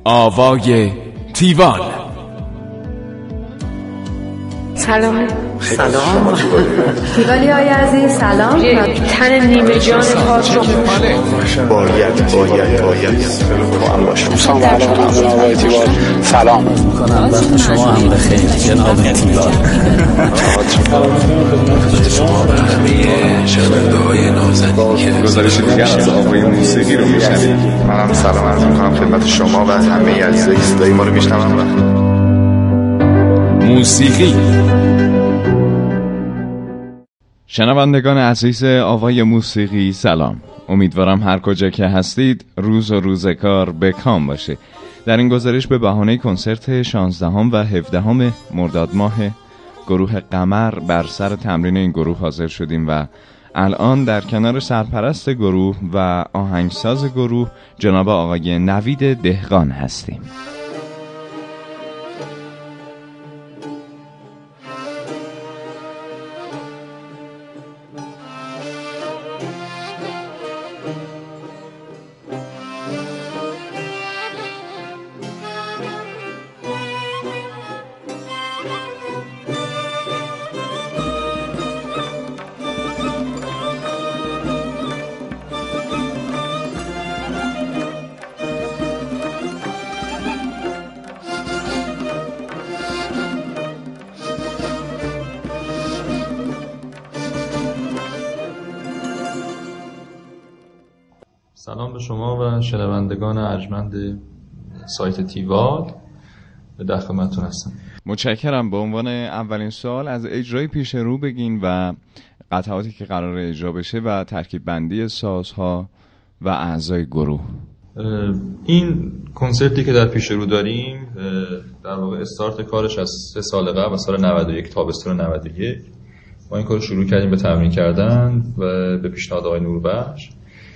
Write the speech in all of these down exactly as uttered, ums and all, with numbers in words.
آوای تیوال. سلام. سلام تیوالی های عزیز سلام. یک تن نیمه جان پاک باید باید باید سلام علیکم آوای تیوال. سلام میکنم وقت شما هم بخیر جناب تیوال. خدمت شما و همه شنونده های نازنین که گزارش دیگر از آوای موسیقی رو میشنوید. منم سلام عرض میکنم خدمت شما و همه عزیزای صدای ما رو میشنوم. موسیقی. شنوندگان عزیز آوای موسیقی سلام. امیدوارم هر کجا که هستید روز و روزگار به کام باشه. در این گزارش به بهانه کنسرت شانزدهم و هفدهم مرداد ماه گروه قمر بر سر تمرین این گروه حاضر شدیم و الان در کنار سرپرست گروه و آهنگساز گروه جناب آقای نوید دهقان هستیم. سلام به شما و شنوندگان ارجمند سایت تیوال، در خدمتتون هستم. متشکرم. به عنوان اولین سوال از اجرای پیش رو بگین و قطعاتی که قرار اجرا بشه و ترکیب بندی سازها و اعضای گروه. این کنسرتی که در پیش رو داریم در واقع استارت کارش از سه سال قبل و سال نود و یک تابستون نود و یک ما این کار شروع کردیم به تمرین کردن و به پیشنهاد آقای نوربخش.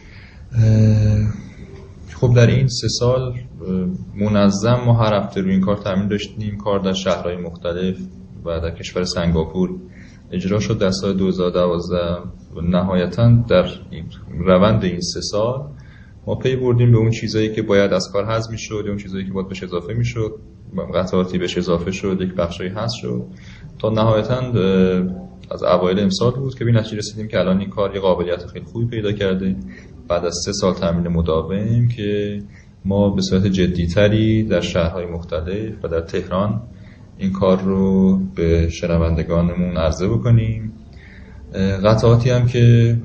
خب در این سه سال منظم ما هر هفته روی این کار تمرین داشتیم. کار در شهرهای مختلف و در کشور سنگاپور اجرا شد در سال دو هزار و دوازده و نهایتاً در روند این سه سال ما پی بردیم به اون چیزایی که باید از کار حذف می‌شد، اون چیزایی که باید بهش اضافه می‌شد، قطعاتی بهش اضافه شد، یک بخشی حذف شد، تا نهایتاً از اوایل امسال بود که به نتیجه رسیدیم که الان این کار یه قابلیت خیلی خوبی پیدا کرده بعد از سه سال تمرین مداوم که ما به صورت جدی‌تری در شهرهای مختلف و در تهران این کار رو به شنوندگانمون عرضه بکنیم. قطعاتی هم که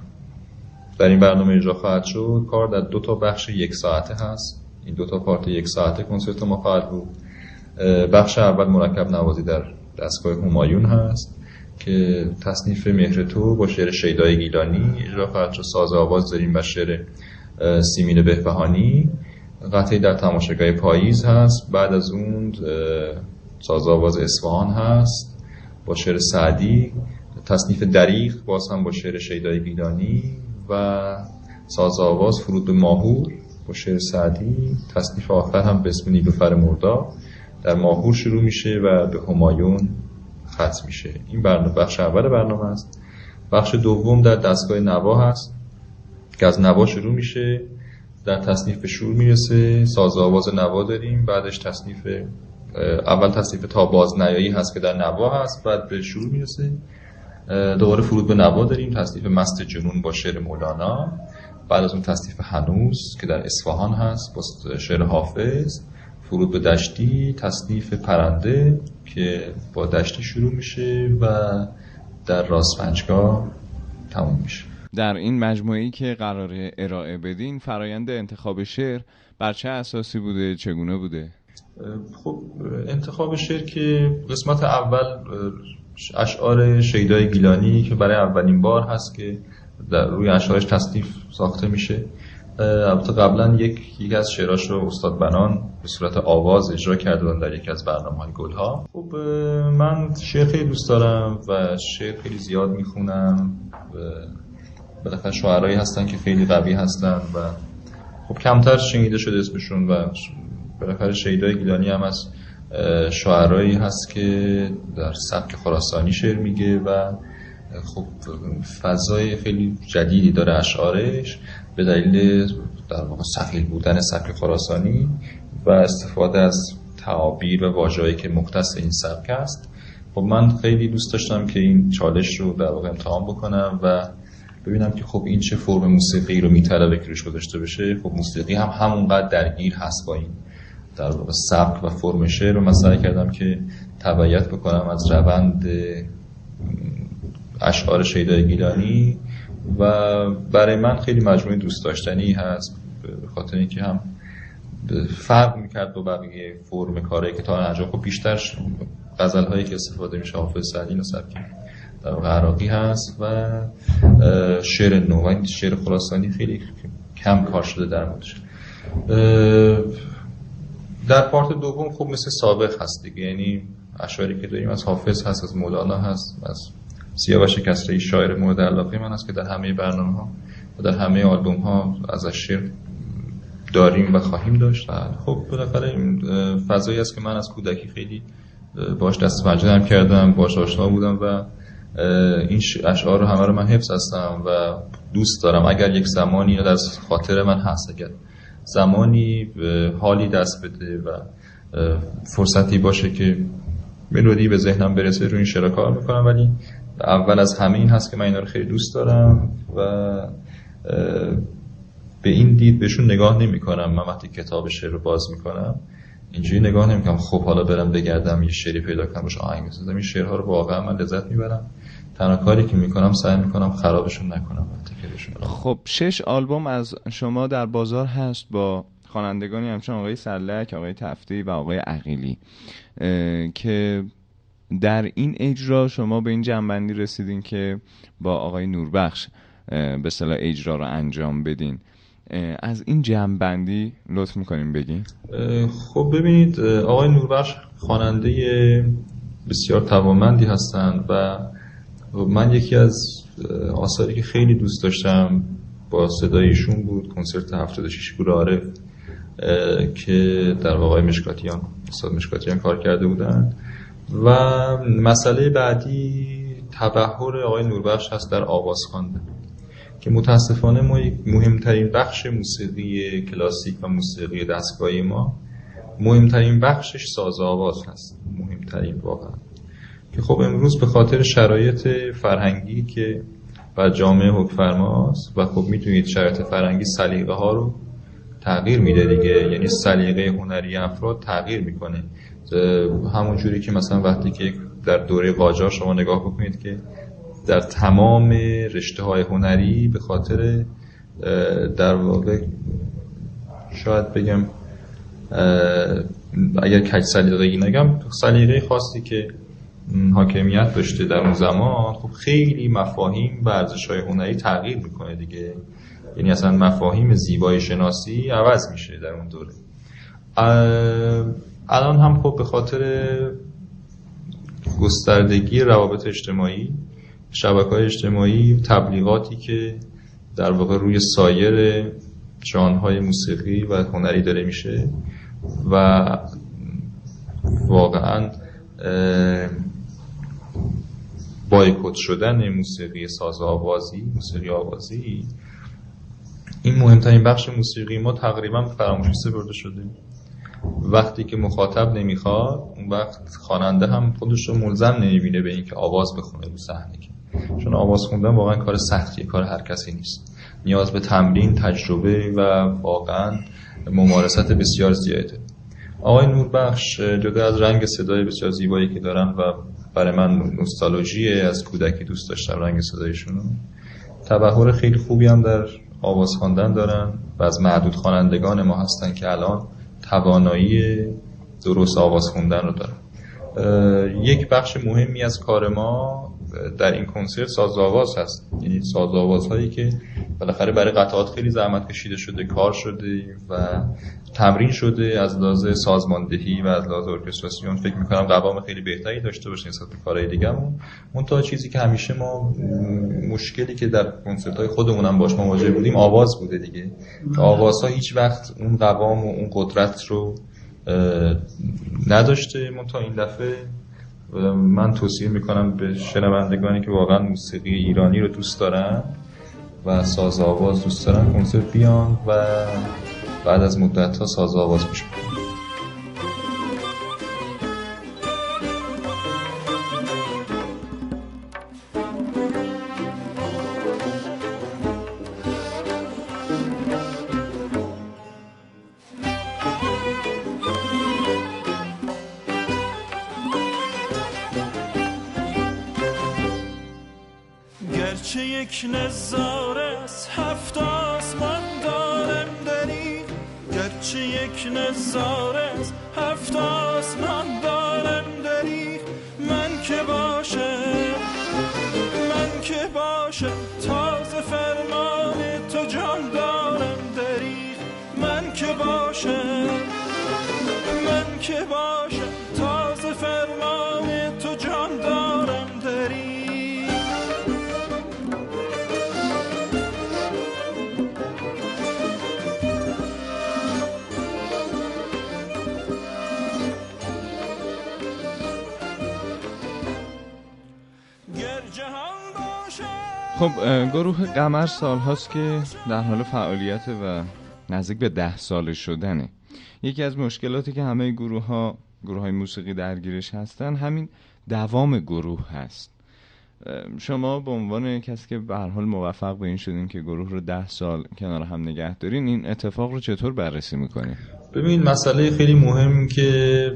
در این برنامه اجرا خواهد شد کار در دو تا بخش یک ساعته هست. این دو تا پارت یک ساعته کنسرت ما خواهد بود. بخش اول مرکب نوازی در دستگاه همایون هست که تصنیف مهر تو با شعر شیدای گیلانی اجرا خواهد شد. ساز آواز داریم با شعر سیمین بهبهانی. قطعی در تماشاگاه پاییز هست. بعد از اون ساز آواز اصفهان هست با شعر سعدی. تصنیف دریغ باز هم با شعر شیدای گیلانی و ساز آواز فرود به ماهور با شعر سعدی. تصنیف آخر هم به اسم نیلوفر مردا در ماهور شروع میشه و به همایون ختم میشه. این برنامه بخش اول برنامه است. بخش دوم در دستگاه نوا هست که از نوا شروع میشه، در تصنیف به شور میرسه. ساز آواز نوا داریم، بعدش تصنیف اول تصنیف تا باز نیایی هست که در نوا هست، بعد به شور میرسه. دوباره فرود به نوا داریم، تصنیف مست جنون با شعر مولانا. بعد از اون تصنیف هنوز که در اصفهان هست با شعر حافظ. فرود به دشتی، تصنیف پرنده که با دشتی شروع میشه و در راست پنجگاه تموم میشه. در این مجموعه‌ای که قراره ارائه بدین فرایند انتخاب شعر بر چه اساسی بوده، چگونه بوده؟ خب انتخاب شعر که قسمت اول اشعار شیدای گیلانی که برای اولین بار هست که در روی اشعارش تصنیف ساخته میشه. البته قبلا یک یک از شعراش رو استاد بنان به صورت آواز اجرا کردن در یکی از برنامه‌های گلها. خب من شعر خیلی دوست دارم و شعر خیلی زیاد میخونم. بالاخره شاعرایی هستن که خیلی قوی هستن و خب کمتر شنیده شده اسمشون و بالاخره شیدای گیلانی هم از شاعرایی هست که در سبک خراسانی شعر میگه و خب فضای خیلی جدیدی داره اشعارش به دلیل در واقع ثقیل بودن سبک خراسانی و استفاده از تعابیر و واژه‌ای که مختص این سبک است. خب من خیلی دوست داشتم که این چالش رو در واقع امتحان بکنم و ببینم که خب این چه فرم موسیقی رو میطلبه که روش گذاشته بشه. خب موسیقی هم همونقدر درگیر هست با این در واقع سبک و فرم شعر رو. من سعی کردم که تبعیت بکنم از روند اشعار شیدای گیلانی و برای من خیلی مجموعه دوست داشتنی هست به خاطر اینکه هم فرق میکرد با بقیه فرم کاری که تا انجام. خب بیشتر غزل‌هایی که استفاده میشه حافظ سعدی و سبک در واقع عراقی هست و شعر نو و شعر خراسانی خیلی کم کار شده در موردش. در پارت دوم خب مثل سابق هست دیگه، یعنی اشعاری که داریم از حافظ هست، از مولانا هست، از سیاوش کسری شاعر مورد علاقه من هست که در همه برنامه‌ها و در همه آلبوم‌ها ازش شعر داریم و خواهیم داشت. خب بالاخره این فضایی است که من از کودکی خیلی باش دست پنجه کردم، باش آشنا بودم و این اشعار رو همه رو من حفظ هستم و دوست دارم. اگر یک زمانی یا در خاطر من هست، اگر زمانی حالی دست بده و فرصتی باشه که ملودی به ذهنم برسه رو این شعر کار میکنم، ولی اول از همه این هست که من اینا رو خیلی دوست دارم و به این دید بهشون نگاه نمی کنم. من وقتی کتاب شعر رو باز میکنم اینجوری نگاه نمی کنم خب حالا برم بگردم یه شعری پیدا کنم روش آهنگ بسازم. این شعرها رو واقعا من لذت میبرم. تنها کاری که میکنم سعی میکنم خرابشون نکنم. خب شش آلبوم از شما در بازار هست با خوانندگانی همچون آقای سلک، آقای تفتی و آقای عقیلی که در این اجرا شما به این جنبندی رسیدین که با آقای نوربخش به اصطلاح اجرا رو انجام بدین. از این جنبندی لطف میکنیم بگین. خب ببینید آقای نوربخش خواننده بسیار توانمندی هستند و من یکی از آثاری که خیلی دوست داشتم با صدایشون بود کنسرت هفتاد و شش گور عارف که در واقع مشکاتیان استاد مشکاتیان کار کرده بودن. و مسئله بعدی تبحر آقای نوربخش هست در آواز خواندن که متاسفانه ما مهمترین بخش موسیقی کلاسیک و موسیقی دستگاهی ما مهمترین بخشش ساز آواز هست، مهمترین واقعا، که خب امروز به خاطر شرایط فرهنگی که بر جامعه حکم فرماست و خب میتونید شرایط فرهنگی سلیقه ها رو تغییر میده دیگه، یعنی سلیقه هنری افراد تغییر میکنه. همون جوری که مثلا وقتی که در دوره قاجار شما نگاه بکنید که در تمام رشته های هنری به خاطر در واقع شاید بگم اگر کج سلیقه‌ای نگم سلیقه خاصی که حاکمیت داشته در اون زمان، خب خیلی مفاهیم و ارزش‌های هنری تغییر میکنه دیگه، یعنی اصلا مفاهیم زیبایی شناسی عوض میشه در اون دوره. الان هم خب به خاطر گستردگی روابط اجتماعی، شبکه‌های اجتماعی، تبلیغاتی که در واقع روی سایر ژانرهای موسیقی و هنری داره میشه و واقعاً بایکوت شدن موسیقی ساز آوازی، موسیقی آوازی، این مهمترین بخش موسیقی ما تقریبا فراموشی سپرده شده. وقتی که مخاطب نمیخواد اون وقت خواننده هم خودش رو ملزم نمیبینه به اینکه آواز بخونه رو صحنه، چون آواز خوندن واقعا کار سختیه، کار هر کسی نیست، نیاز به تمرین، تجربه و واقعا ممارست بسیار زیاده. آقای نوربخش جدا از رنگ صدای بسیار زیبایی که دارن و برای من نوستالژی از کودکی دوست داشتم رنگ صدایشون، تبحر خیلی خوبی هم در آواز خواندن دارن و از معدود خوانندگان ما هستن که الان توانایی درست آواز خوندن رو دارن. یک بخش مهمی از کار ما در این کنسرت ساز آواز هست، یعنی ساز آوازهایی که بالاخره برای قطعات خیلی زحمت کشیده شده، کار شده و تمرین شده از لحاظ سازماندهی و از لحاظ ارکستراسیون. فکر می‌کنم قوام خیلی بهتری داشته باشه نسبت به کارهای دیگه‌مون. اون تا چیزی که همیشه ما مشکلی که در کنسرت‌های خودمون هم باش مواجه بودیم آواز بوده دیگه. آوازها هیچ وقت اون قوام و اون قدرت رو نداشته. من تا این دفعه من توصیه میکنم به شنوندگانی که واقعا موسیقی ایرانی رو دوست دارن و ساز آواز دوست دارن کنسرت بیان و بعد از مدت ها ساز آواز میشه. گرچه یک نظاره از هفت آسمان دارم دری، گرچه یک نظاره از هفت آسمان دارم دری، من که باشم من که باشم تازه فرمان تو جان دارم دری، من که باشم من که باشم تازه فرمان تو جان دارم دری. خب گروه قمر سال هاست که در حال فعالیت و نزدیک به ده ساله شدنه. یکی از مشکلاتی که همه گروه ها گروه های موسیقی درگیرش هستن همین دوام گروه هست. شما به عنوان کسی که به هر حال موفق به این شدین که گروه رو ده سال کنار هم نگه دارین، این اتفاق رو چطور بررسی میکنین؟ ببین مسئله خیلی مهم که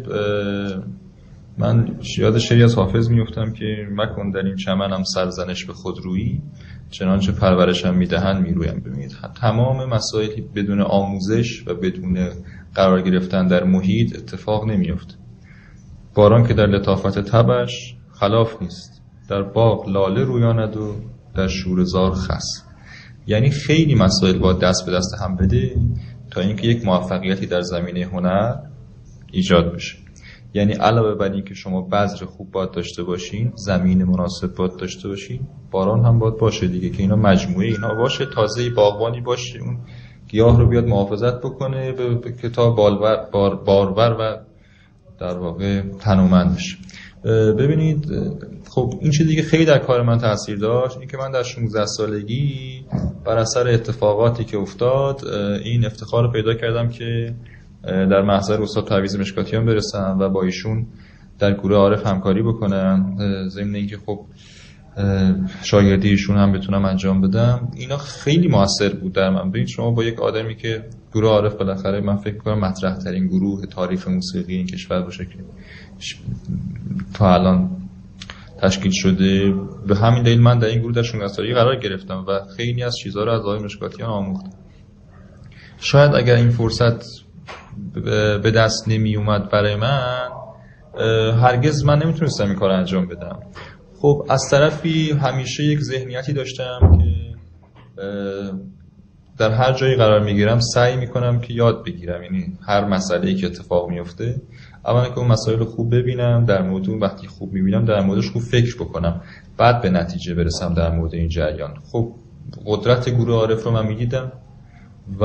من یاد شعری از حافظ میفتم که مکن در این چمنم سرزنش به خودرویی، چنانچه پرورشم میدهن میرویم. ببینید تمام مسائلی بدون آموزش و بدون قرار گرفتن در محیط اتفاق نمیفته. باران که در لطافت تبش خلاف نیست، در باغ لاله رویاند و در شوره‌زار خس. یعنی خیلی مسائل باید دست به دست هم بده تا اینکه یک موفقیتی در زمینه هنر ایجاد بشه. یعنی علاوه بر این که شما بذر خوب باید داشته باشین، زمین مناسب باید داشته باشین، باران هم باید باشه دیگه که اینا مجموعه اینا باشه، تازه باغبانی باشه اون گیاه رو بیاد محافظت بکنه به, به کتاب بالور بار بارور و در واقع تنومند بشه. ببینید خب این چیز دیگه خیلی در کار من تاثیر داشت، این که من در شانزده سالگی بر اثر اتفاقاتی که افتاد این افتخار رو پیدا کردم که در محضر استاد پرویز مشکاتیان برسم و با ایشون در گروه عارف همکاری بکنم، ضمن اینکه خب شاگردی ایشون هم بتونم انجام بدم. اینا خیلی موثر بود در من. ببین شما با یک آدمی که گروه عارف بالاخره من فکر می‌کنم مطرح ترین گروه تاریخ موسیقی این کشور باشه که تا الان تشکیل شده، به همین دلیل من در این گروه در شانزده سالگی قرار گرفتم و خیلی از چیزها رو از آقای مشکاتیان آموختم. شاید اگر این فرصت به دست نمی اومد برای من، هرگز من نمیتونستم این کار انجام بدم. خب از طرفی همیشه یک ذهنیتی داشتم که در هر جایی قرار میگیرم سعی میکنم که یاد بگیرم. یعنی هر مسئله‌ای که اتفاق میفته اولا که اون مسائل خوب ببینم، در مورد اون وقتی خوب میبینم در موردش خوب فکر بکنم، بعد به نتیجه برسم در مورد این جریان. خب قدرت گروه عارف رو من میدیدم و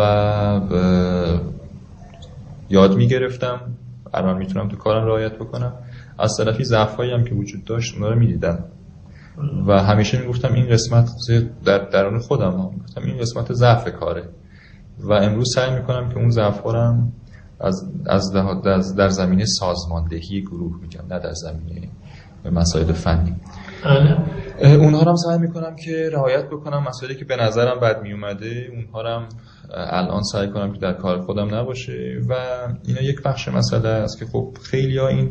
یاد میگرفتم، الان میتونم تو کارم رعایت بکنم. از طرفی ضعفایی هم که وجود داشت اونا رو میدیدم و همیشه میگفتم این قسمت در درون خودم هم میگفتم این قسمت ضعف کاره و امروز سعی میکنم که اون ضعف‌ها رو از از, از در زمینه سازماندهی گروه میگم، نه در زمینه مسائل فنی. اونها رو هم سعی میکنم که رعایت بکنم، مسائلی که به نظرم بد میومده اونها رو هم الان سعی کنم که در کار خودم نباشه و اینا یک بخش مسئله است که خب خیلی‌ها این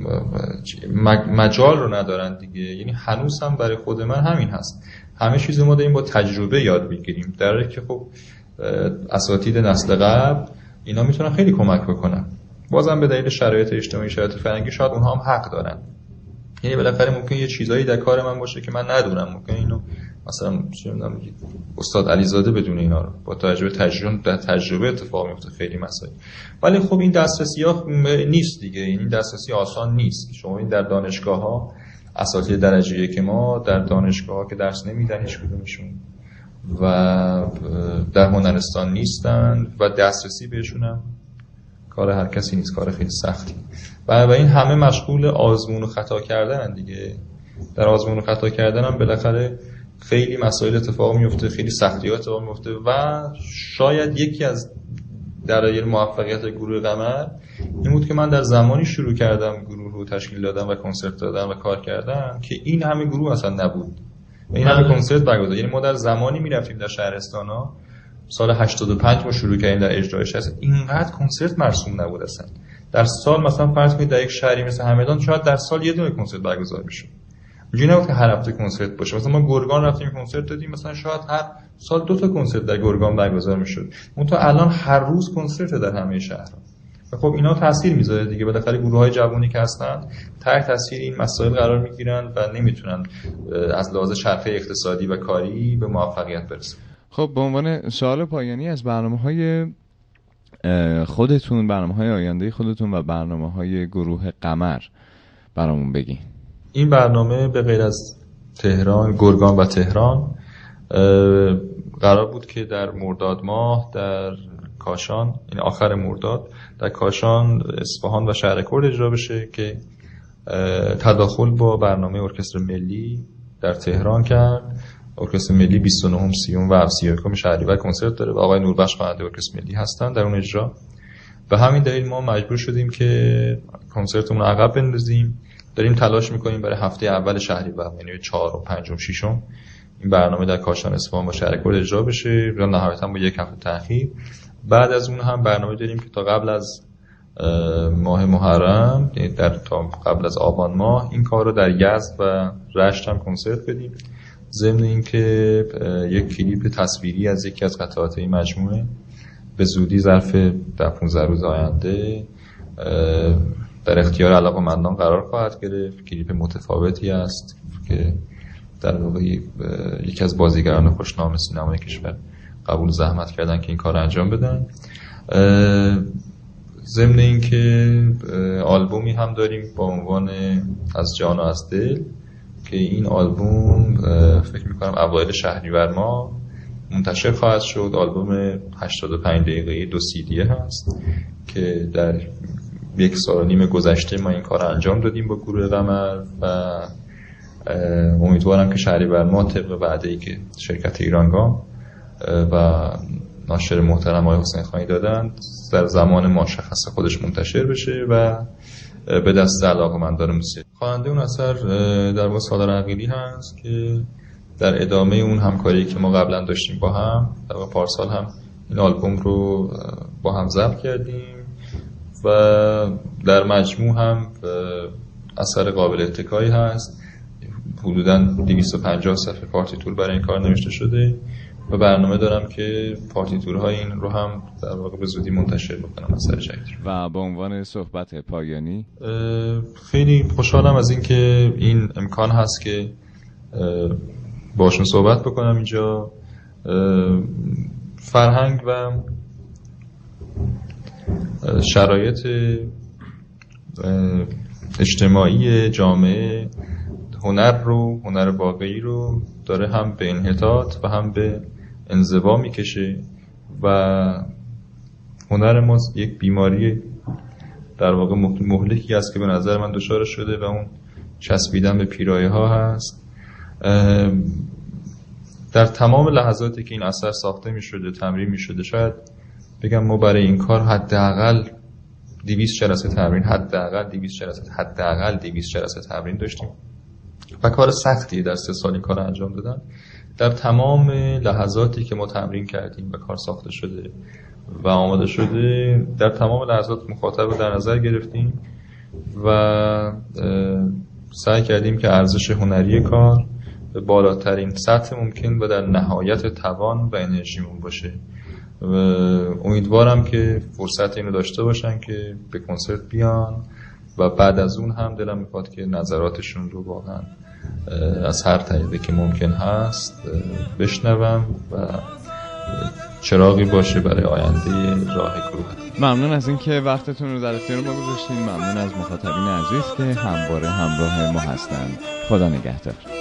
مجال رو ندارن دیگه. یعنی هنوز هم برای خود من همین هست، همه چیز ما داریم با تجربه یاد میگیریم، در حالی که خب اساتید نسل قبل اینا میتونن خیلی کمک بکنن. بازم به دلیل شرایط اجتماعی، شرایط فرهنگی شاید اونها هم حق دارن. یعنی بالاخره ممکن یه چیزایی در کار من باشه که من ندونم، ممکن اینو مثلا استاد علیزاده بدون اینا رو با تجربه تجربه در تجربه اتفاق میفته خیلی مسائل. ولی خب این دسترسی‌ها نیست دیگه، این دسترسی آسان نیست. شما این در دانشگاه‌ها اساتید درجه یک ما در دانشگاه‌ها که درس نمیدن هیچ کدومشون و در هنرستان نیستن و دسترسی بهشون هم کار هر کسی نیست، کار خیلی سختی. و این همه مشغول آزمون و خطا کردن دیگه. در آزمون و خطا کردن هم بالاخره خیلی مسائل اتفاق میفته، خیلی سختی‌ها اتفاق میفته و شاید یکی از دلایل موفقیت گروه قمر این بود که من در زمانی شروع کردم گروه رو تشکیل دادم و کنسرت دادم و کار کردم که این همه گروه اصلا نبود و این همه کنسرت برگزار. یعنی ما در زمانی میرفتیم در شهرستانا، سال هشتاد و پنج ما شروع کردیم در اجرایش، اصلا اینقدر کنسرت مرسوم نبود اصلا. در سال مثلا فرض کنید در یک شهری مثل همدان شاید در سال یه دونه کنسرت برگزار بشه. اینجوری نبود که هر هفته کنسرت باشه. مثلا ما گرگان رفتیم کنسرت دادیم، مثلا شاید هر سال دو تا کنسرت در گرگان برگزار میشد. اون تا الان هر روز کنسرت در همه شهرها. و خب اینا تاثیر میذاره دیگه. بالاخره گروه‌های جوانی که هستن تحت تاثیر این مسائل قرار میگیرن و نمیتونن از لحاظ چرخه اقتصادی و کاری به موفقیت برسن. خب به عنوان سوال پایانی از برنامه‌های خودتون، برنامه‌های آینده خودتون و برنامه‌های گروه قمر برامون بگین. این برنامه به غیر از تهران، گرگان و تهران قرار بود که در مرداد ماه در کاشان، این آخر مرداد در کاشان، اصفهان و شهرکرد اجرا بشه که تداخل با برنامه ارکستر ملی در تهران کرد. ارکستر ملی بیست و نه، سی و سی و یک شهریور کنسرت داره و آقای نوربخش خواننده ارکستر ملی هستن در اون اجرا. به همین دلیل ما مجبور شدیم که کنسرتمون رو عقب بندازیم. داریم تلاش میکنیم برای هفته اول شهریور، یعنی چهار و پنج و ششم این برنامه در کاشان، اصفهان و شهرکرد اجرا بشه و نهایتاً با یک هفته تأخیر. بعد از اون هم برنامه داریم که تا قبل از ماه محرم، یعنی در تا قبل از آبان ماه این کار رو در یزد و رشت هم کنسرت بدیم. ضمن این که یک کلیپ تصویری از یکی از قطعات این مجموعه به زودی ظرف در پانزده روز آینده در اختیار علاقه‌مندان قرار خواهد گرفت. کلیپ متفاوتی است که در واقع یکی از بازیگران خوشنام سینمای کشور قبول زحمت کردن که این کار انجام بدن. ضمن این که آلبومی هم داریم با عنوان از جان و از دل که این آلبوم فکر میکنم اوایل شهریور ماه منتشر خواهد شد. آلبوم هشتاد و پنج دقیقه‌ای دو سی دی هست که در یک سال و نیم گذشته ما این کار انجام دادیم با گروه قمر و امیدوارم که شهریور ماه طبق وعده‌ای که شرکت ایرانگام و ناشر محترم آقای حسین خانی دادن در زمان مشخص خودش منتشر بشه و به دست علاقه‌مندان موسیقی. خواننده اون اثر در واقع سالار عقیلی هست که در ادامه اون همکاری که ما قبلا داشتیم با هم، در واقع پارسال هم این آلبوم رو با هم ضبط کردیم و در مجموع هم اثر قابل اتکایی هست. حدوداً دویست و پنجاه صفحه پارتیتور برای این کار نوشته شده و برنامه دارم که پارتیتورهای این رو هم در واقع به زودی منتشر بکنم اثر جدید. و به عنوان صحبت پایانی خیلی خوشحالم از این که این امکان هست که باشون صحبت بکنم اینجا. فرهنگ و شرایط اجتماعی جامعه هنر رو، هنر واقعی رو داره هم به انحطاط و هم به انزوا میکشه و هنر ما یک بیماری در واقع مهلکی است که به نظر من دچار شده و اون چسبیدن به پیرایه ها هست. در تمام لحظاتی که این اثر ساخته می شده، تمرین می شده، شاید بگم ما برای این کار حداقل دویست جلسه تمرین حداقل دویست جلسه حداقل دویست جلسه تمرین داشتیم و کار سختی در سه سال این کار انجام دادن. در تمام لحظاتی که ما تمرین کردیم و کار ساخته شده و آماده شده، در تمام لحظات مخاطب رو در نظر گرفتیم و سعی کردیم که ارزش هنری کار به بالاترین سطح ممکن و در نهایت توان و انرژیمون باشه. و امیدوارم که فرصت اینو داشته باشن که به کنسرت بیان و بعد از اون هم دلم میخواد که نظراتشون رو واقعا از هر طریقی که ممکن هست بشنوم و چراغی باشه برای آینده راه گروه. ممنون از اینکه وقتتون رو در اختیار ما گذاشتین. ممنون از مخاطبین عزیز که همواره همراه ما هستند. خدا نگهدار.